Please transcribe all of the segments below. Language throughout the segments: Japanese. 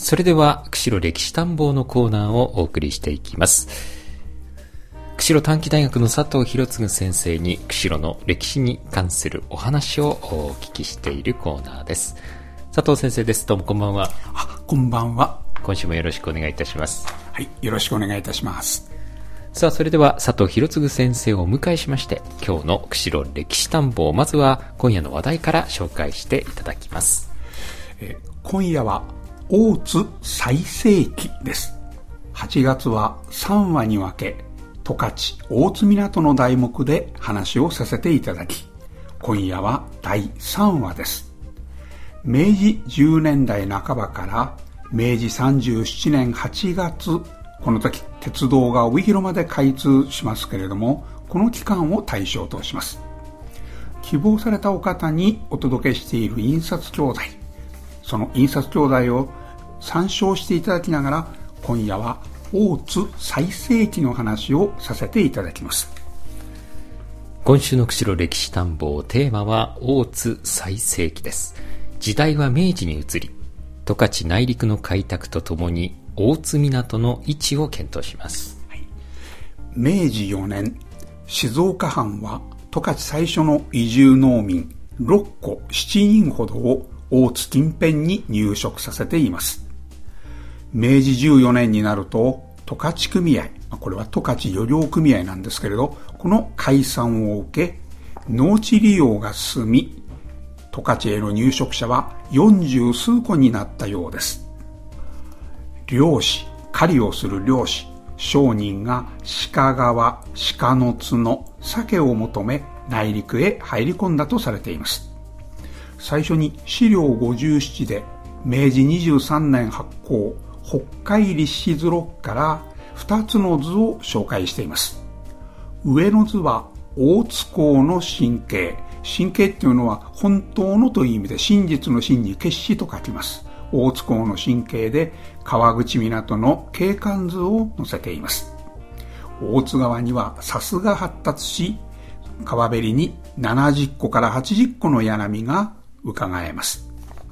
それでは釧路歴史探訪のコーナーをお送りしていきます。釧路短期大学の佐藤博次先生に釧路の歴史に関するお話をお聞きしているコーナーです。佐藤先生です。どうもこんばんは。 こんばんは。 今週もよろしくお願いいたします。 はい、よろしくお願いいたします。 さあ、それでは佐藤博次先生をお迎えしまして、今日の釧路歴史探訪、まずは今夜の話題から紹介していただきます。 今夜は大津最盛期です。8月は3話に分け、十勝大津港の題目で話をさせていただき、今夜は第3話です。明治10年代半ばから明治37年8月、この時鉄道が帯広まで開通しますけれども、この期間を対象とします。希望されたお方にお届けしている印刷教材、その印刷教材を参照していただきながら、今夜は大津最盛期の話をさせていただきます。 今週の釧路歴史探訪、テーマは大津最盛期です。時代は明治に移り、十勝内陸の開拓とともに大津港の位置を検討します。 はい、明治4年、静岡藩は十勝最初の移住農民6戸7人ほどを大津近辺に入植させています。明治14年になると十勝組合、これは十勝漁業組合なんですけれど、この解散を受け農地利用が進み、十勝への入植者は40数戸になったようです。漁師、狩りをする漁師、商人が鹿川、鹿の角、鮭を求め内陸へ入り込んだとされています。最初に資料57で明治23年発行北海立志図録から2つの図を紹介しています。上の図は大津港の神経、神経っていうのは本当のという意味で、真実の真に決死と書きます。大津港の神経で川口港の景観図を載せています。大津川には砂州が発達し、川べりに70個から80個の柳波が伺えます。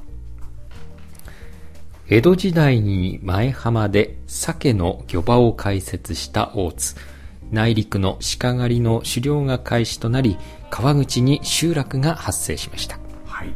江戸時代に前浜で鮭の漁場を開設した大津。内陸の鹿狩りの狩猟が開始となり、川口に集落が発生しました。 はい。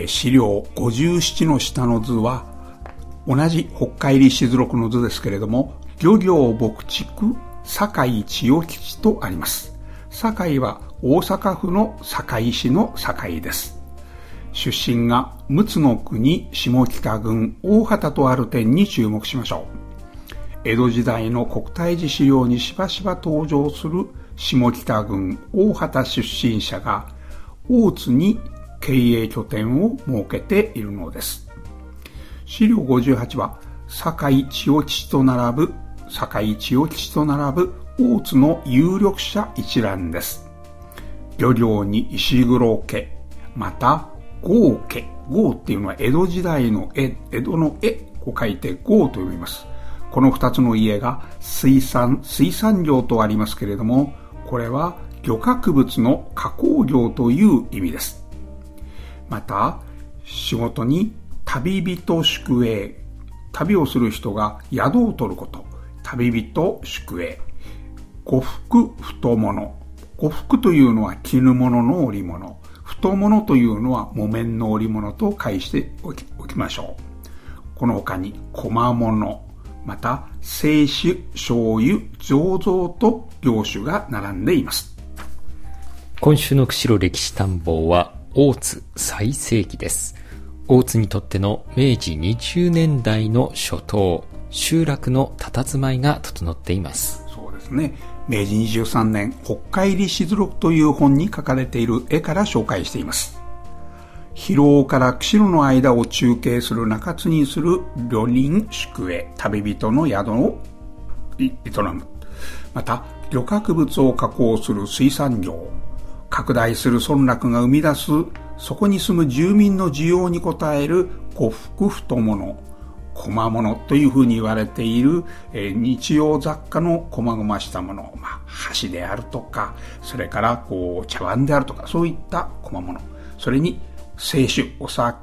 資料57の下の図は同じ北海立志図録の図ですけれども、漁業牧畜堺千代吉とあります。堺は大阪府の堺市の堺です。出身が陸奥の国下北郡大畑とある点に注目しましょう。江戸時代の国体寺資料にしばしば登場する下北郡大畑出身者が大津に経営拠点を設けているのです。資料58は堺千代吉と並ぶ大津の有力者一覧です。漁業に石黒家、また郷家、郷っていうのは江戸時代の江戸の江を書いて郷と読みます。この2つの家が水産業とありますけれども、これは漁獲物の加工業という意味です。また仕事に旅人宿営、旅をする人が宿を取ること、旅人宿営。呉服太物、呉服というのは絹物の織物、太物というのは木綿の織物と解しておきましょう。この他に小物、また清酒、醤油、醸造と業種が並んでいます。 今週の釧路歴史探訪は大津最盛期です。大津にとっての明治20年代の初頭、集落の佇まいが整っています。 そうですね。明治23年北海立志図録という本に描かれている絵から紹介しています。広尾から釧路の間を中継する中津にする旅人宿営、旅人の宿を営む。また漁獲物を加工する水産業、拡大する村落が生み出すそこに住む住民の需要に応える呉服太物、小物というふうに言われている、日用雑貨の細々したもの、箸であるとか、それから茶碗であるとか、そういった小物、それに清酒、お酒、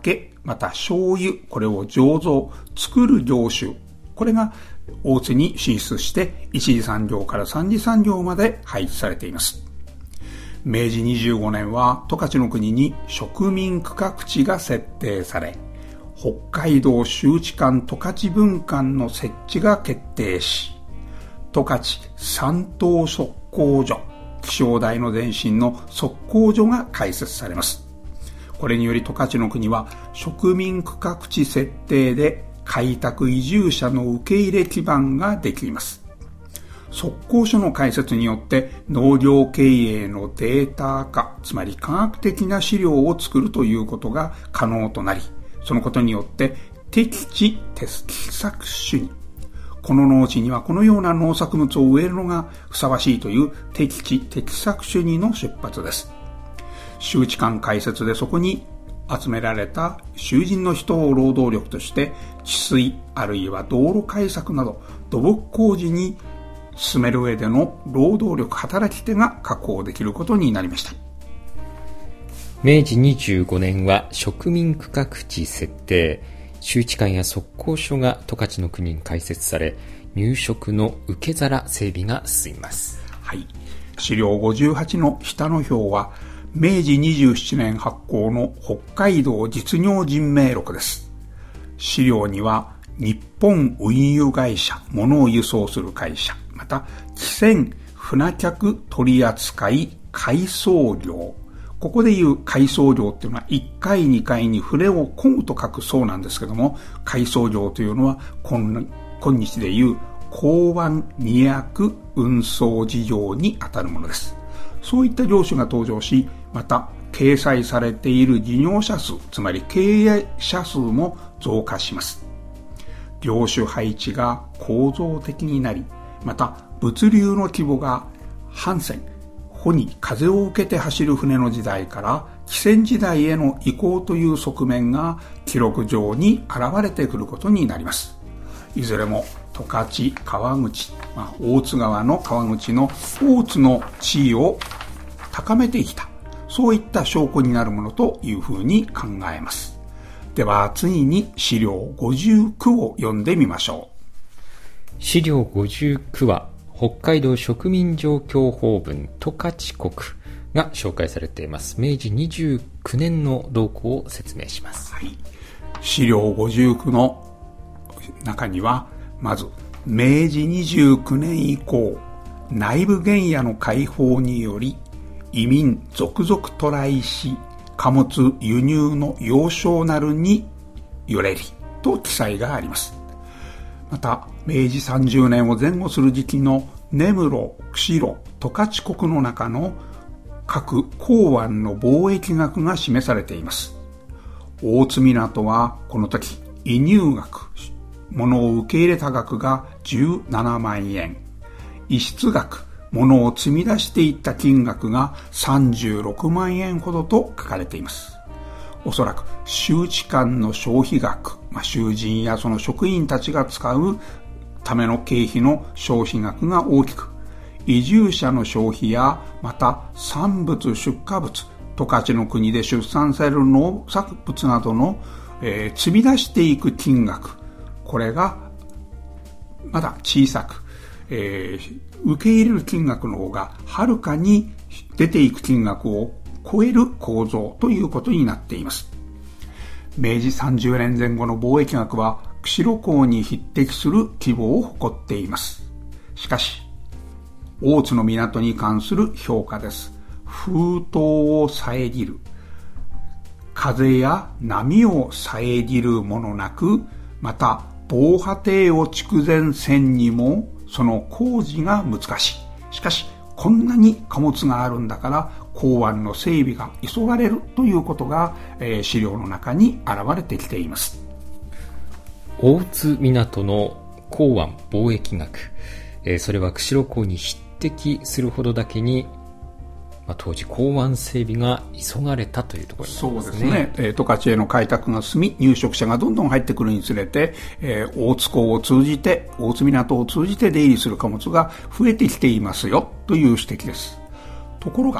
また醤油、これを醸造、作る業種、これが大津に進出して一次産業から三次産業まで配置されています。明治25年は十勝の国に植民区画地が設定され、北海道周知館十勝分館の設置が決定し、十勝三等測候所、気象台の前身の測候所が開設されます。これにより十勝の国は植民区画地設定で開拓移住者の受け入れ基盤ができます。測候所の開設によって農業経営のデータ化、つまり科学的な資料を作るということが可能となり、そのことによって適地適作種に、この農地にはこのような農作物を植えるのがふさわしいという適地適作種にの出発です。周知館開設でそこに集められた囚人の人を労働力として治水あるいは道路開削など土木工事に進める上での労働力働き手が確保できることになりました。 明治25年は植民区画地設定、周知館や測候所が十勝の国に開設され、入植の受け皿整備が進みます。 はい。資料58の下の表は明治27年発行の北海道実業人名録です。資料には日本運輸会社、物を輸送する会社、また汽船船客取扱海送業、ここでいう海送業っていうのは1回2回に船を漕ぐと書くそうなんですけども、海送業というのは今日でいう港湾荷役運送事業にあたるものです。そういった業種が登場し、また掲載されている事業者数、つまり経営者数も増加します。業種配置が構造的になり、また物流の規模が帆船、帆に風を受けて走る船の時代から汽船時代への移行という側面が記録上に現れてくることになります。いずれも十勝川口、大津川の川口の大津の地位を高めてきた、そういった証拠になるものというふうに考えます。では次に資料59を読んでみましょう。資料59は北海道植民状況法文十勝国が紹介されています。明治29年の動向を説明します。 はい、資料59の中には、まず明治29年以降、内部原野の開放により移民続々渡来し、貨物輸入の要衝なるによれりと記載があります。また明治30年を前後する時期の根室、釧路、十勝国の中の各港湾の貿易額が示されています。大津港はこの時輸入額、物を受け入れた額が17万円、輸出額、物を積み出していった金額が36万円ほどと書かれています。おそらく周知館の消費額、囚人やその職員たちが使うための経費の消費額が大きく、移住者の消費やまた産物出荷物、十勝の国で出産される農作物などの、積み出していく金額、これがまだ小さく、受け入れる金額の方がはるかに出ていく金額を超える構造ということになっています。明治30年前後の貿易額は釧路港に匹敵する規模を誇っています。しかし大津の港に関する評価です。風涛を遮る、風や波を遮るものなく、また防波堤を筑前線にもその工事が難しい。しかしこんなに貨物があるんだから港湾の整備が急がれるということが、資料の中に現れてきています。 大津港の港湾貿易額、それは釧路港に匹敵するほどだけに、当時港湾整備が急がれたというところになりますね。 そうですね。十勝への開拓が進み、入植者がどんどん入ってくるにつれて、大津港を通じて、大津港を通じて出入りする貨物が増えてきていますよという指摘です。ところが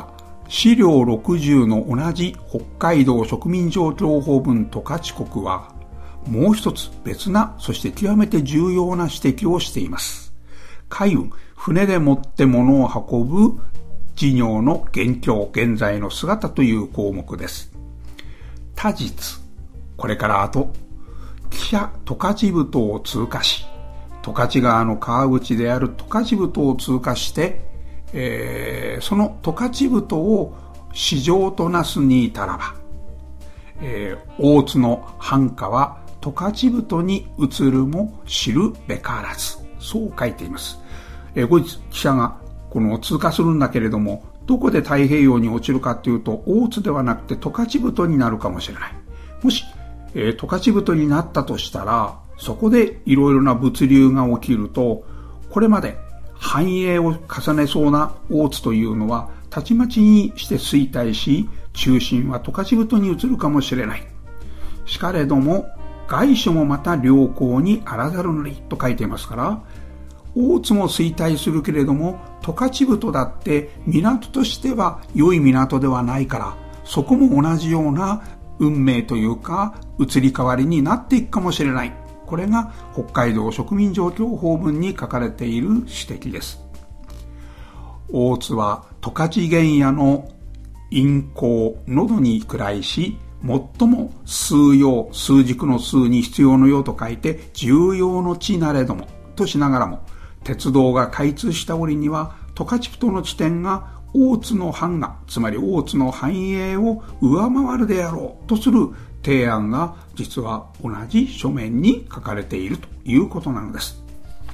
資料60の同じ北海道植民状況法文十勝国は、もう一つ別な、そして極めて重要な指摘をしています。海運、船でもって物を運ぶ事業の現況、現在の姿という項目です。他日、これから後、汽車十勝埠頭を通過し、十勝川の川口である十勝埠頭を通過して、その十勝埠頭を市場となすに至らば、大津の繁華は十勝埠頭に移るも知るべからず、そう書いています。後日汽車がこの通過するんだけれども、どこで太平洋に落ちるかというと、大津ではなくて十勝埠頭になるかもしれない。もし、十勝埠頭になったとしたら、そこでいろいろな物流が起きると、これまで繁栄を重ねそうな大津というのは、たちまちにして衰退し、中心は十勝埠頭に移るかもしれない。しかれども、外所もまた良好にあらざるなりと書いていますから、大津も衰退するけれども、十勝埠頭だって港としては良い港ではないから、そこも同じような運命というか、移り変わりになっていくかもしれない。これが北海道植民状況法文に書かれている指摘です。大津は十勝原野の陰行、喉に喰らいし、最も数用、数軸の数に必要の用と書いて、重要の地なれども、としながらも、鉄道が開通した折には、十勝埠頭の地点が大津の繁華、つまり大津の繁栄を上回るであろうとする提案が、実は同じ書面に書かれているということなのです。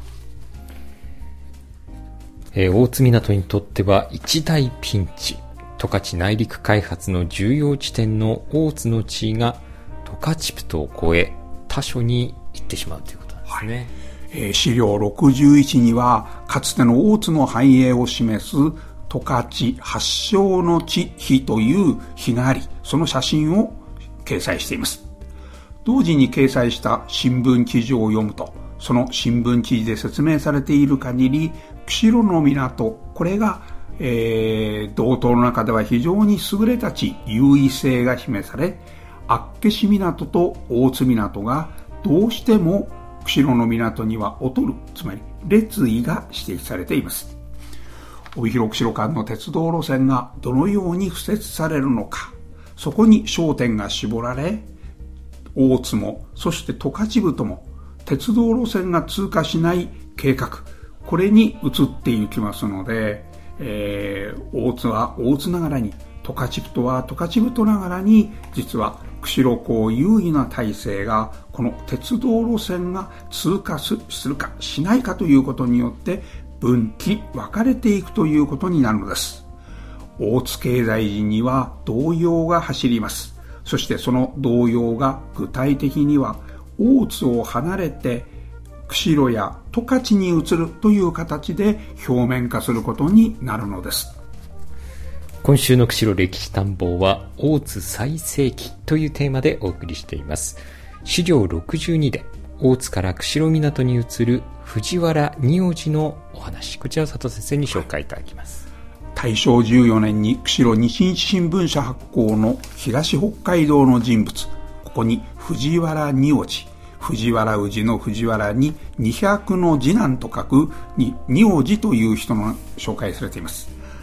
大津港にとっては一大ピンチ。十勝内陸開発の重要地点の大津の地位が十勝埠頭を越え他所に行ってしまうということなんですね。 資料61にはかつての大津の繁栄を示す十勝発祥の地碑という碑があり、その写真を掲載しています。同時に掲載した新聞記事を読むと、その新聞記事で説明されている限り、釧路の港、これが道東の中では非常に優れた地、優位性が示され、厚岸港と大津港がどうしても釧路の港には劣る、つまり劣位が指摘されています。帯広釧路間の鉄道路線がどのように敷設されるのか、そこに焦点が絞られ、大津もそして十勝埠頭も鉄道路線が通過しない計画、これに移っていきますので、大津は大津ながらに、十勝埠頭は十勝埠頭ながらに、実は釧路港優位な体制がこの鉄道路線が通過するかしないかということによって分岐分かれていくということになるのです。大津経済人には動揺が走ります。そしてその動揺が具体的には大津を離れて釧路や十勝に移るという形で表面化することになるのです。 今週の釧路歴史探訪は大津最盛期というテーマでお送りしています。資料62で大津から釧路港に移る藤原仁王寺のお話、こちらを佐藤先生に紹介いただきます。 大正14年に釧路日日新聞社発行の東北海道の人物、ここに藤原仁王寺、藤原氏の藤原に200の次男と書く仁王寺という人の紹介されています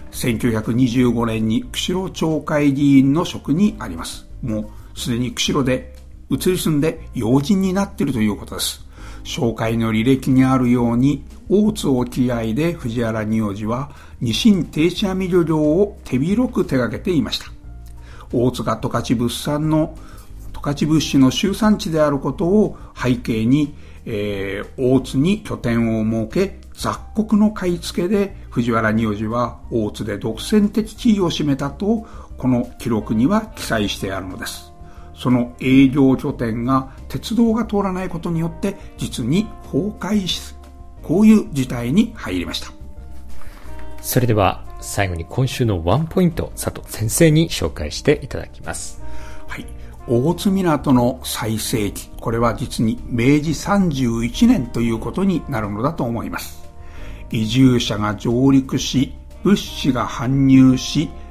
。1925年に釧路町会議員の職にあります。もうすでに釧路で移り住んで要人になっているということです。紹介の履歴にあるように、大津沖合で藤原仁王寺はニシン定置網漁業を手広く手掛けていました。大津が十勝物産の十勝物資の集産地であることを背景に、大津に拠点を設け、雑穀の買い付けで藤原仁王寺は大津で独占的地位を占めたと、この記録には記載してあるのです。その営業拠点が鉄道が通らないことによって実に崩壊し、こういう事態に入りました。 それでは最後に今週のワンポイント、佐藤先生に紹介していただきます。 はい。大津港の最盛期、これは実に明治31年ということになるのだと思います。移住者が上陸し、物資が搬入し、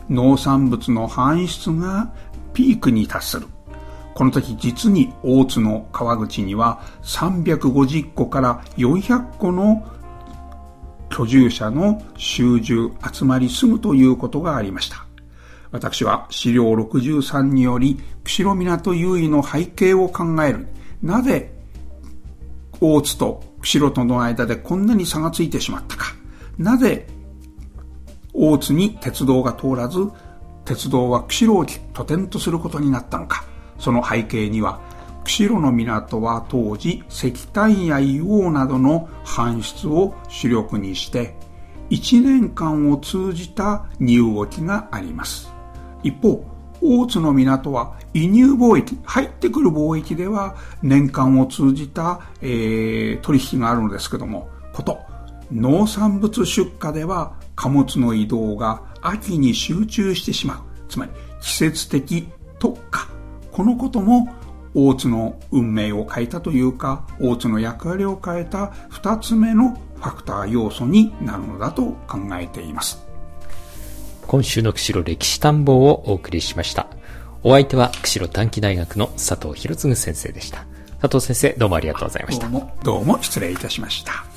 農産物の搬出がピークに達する。この時実に大津の川口には350戸から400戸の居住者の集中集まり住むということがありました。私は資料63により釧路港優位の背景を考える。なぜ大津と釧路との間でこんなに差がついてしまったか。なぜ大津に鉄道が通らず鉄道は釧路を拠点とすることになったのか。その背景には釧路の港は当時石炭や硫黄などの搬出を主力にして1年間を通じた荷動きがあります。一方大津の港は輸入貿易、入ってくる貿易では年間を通じた、取引があるのですけども、農産物出荷では貨物の移動が秋に集中してしまう。つまり季節的特化。このことも大津の運命を変えたというか、大津の役割を変えた2つ目のファクター要素になるのだと考えています。 今週の釧路歴史探訪をお送りしました。お相手は釧路短期大学の佐藤博次先生でした。佐藤先生、どうもありがとうございました。 どうも失礼いたしました。